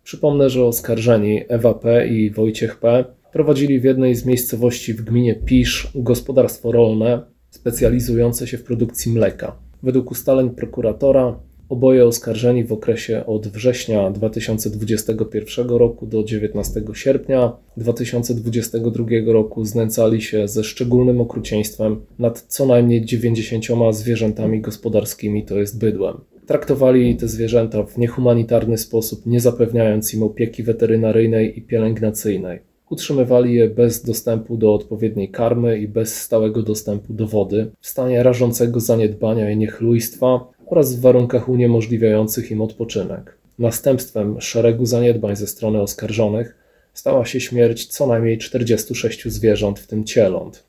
Przypomnę, że oskarżeni Ewa P. i Wojciech P. prowadzili w jednej z miejscowości w gminie Pisz gospodarstwo rolne specjalizujące się w produkcji mleka. Według ustaleń prokuratora oboje oskarżeni w okresie od września 2021 roku do 19 sierpnia 2022 roku znęcali się ze szczególnym okrucieństwem nad co najmniej 90 zwierzętami gospodarskimi, to jest bydłem. Traktowali te zwierzęta w niehumanitarny sposób, nie zapewniając im opieki weterynaryjnej i pielęgnacyjnej. Utrzymywali je bez dostępu do odpowiedniej karmy i bez stałego dostępu do wody, w stanie rażącego zaniedbania i niechlujstwa oraz w warunkach uniemożliwiających im odpoczynek. Następstwem szeregu zaniedbań ze strony oskarżonych stała się śmierć co najmniej 46 zwierząt, w tym cieląt.